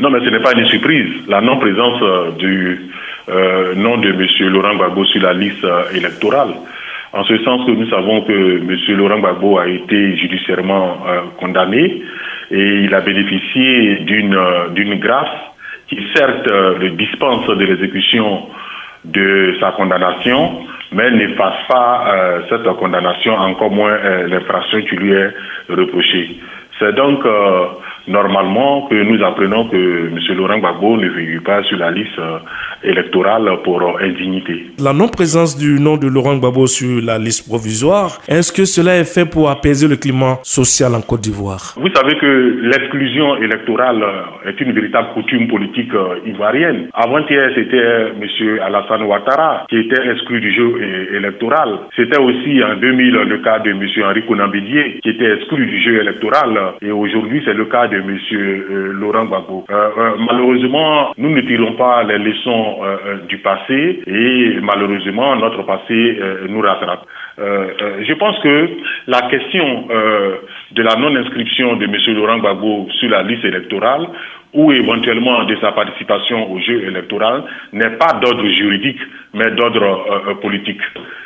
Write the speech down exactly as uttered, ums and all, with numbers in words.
Non, mais ce n'est pas une surprise. La non-présence euh, du euh, nom de M. Laurent Gbagbo sur la liste euh, électorale. En ce sens que nous savons que M. Laurent Gbagbo a été judiciairement euh, condamné et il a bénéficié d'une euh, d'une grâce qui certes euh, le dispense de l'exécution de sa condamnation, mais n'efface pas euh, cette condamnation, encore moins euh, l'infraction qui lui est reprochée. C'est donc euh, normalement que nous apprenons que M. Laurent Gbagbo ne figure pas sur la liste euh, électorale pour euh, indignité. La non-présence du nom de Laurent Gbagbo sur la liste provisoire, est-ce que cela est fait pour apaiser le climat social en Côte d'Ivoire? Vous savez que l'exclusion électorale est une véritable coutume politique euh, ivoirienne. Avant-hier, c'était M. Alassane Ouattara qui était exclu du jeu é- électoral. C'était aussi en deux mille le cas de M. Henri Konan Bédié qui était exclu du jeu électoral. Et aujourd'hui, c'est le cas de M. Euh, Laurent Gbagbo. Euh, euh, malheureusement, nous ne tirons pas les leçons euh, euh, du passé et malheureusement, notre passé euh, nous rattrape. Euh, euh, je pense que la question euh, de la non-inscription de M. Laurent Gbagbo sur la liste électorale ou éventuellement de sa participation au jeu électoral n'est pas d'ordre juridique, mais d'ordre euh, politique.